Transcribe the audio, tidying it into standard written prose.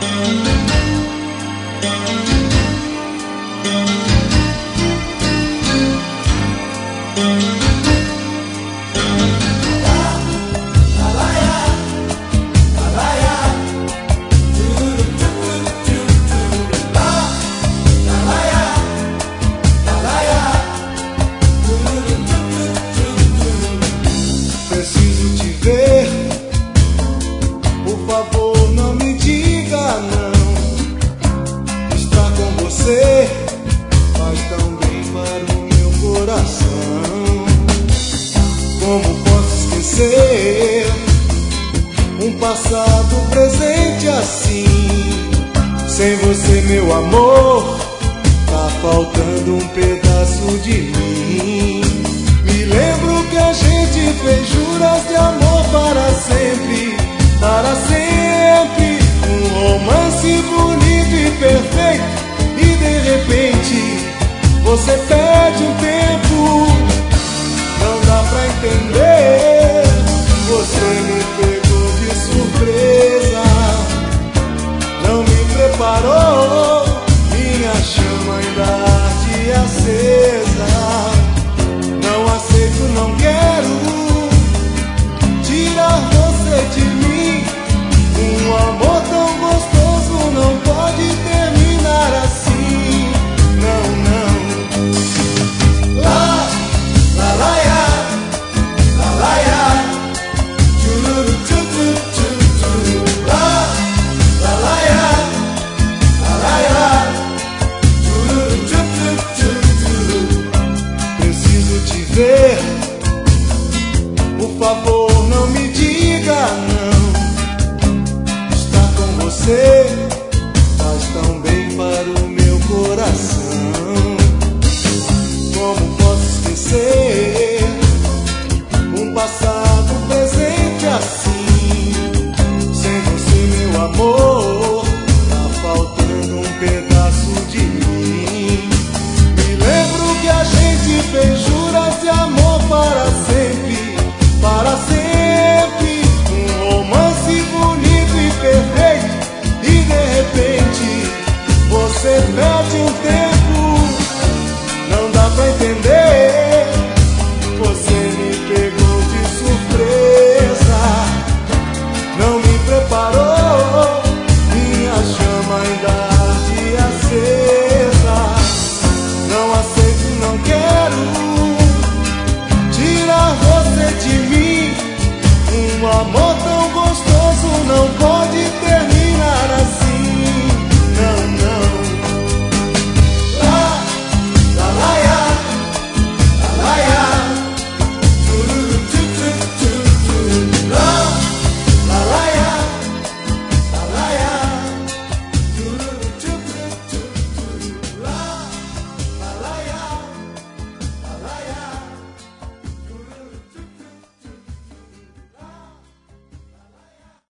Preciso te ver, por favor não me diga não. Estar com você faz tão bem para o meu coração. Como posso esquecer um passado presente assim? Sem você, meu amor, tá faltando um pedaço de mim. Me lembro que a gente fez juras de amor para sempre, para sempre.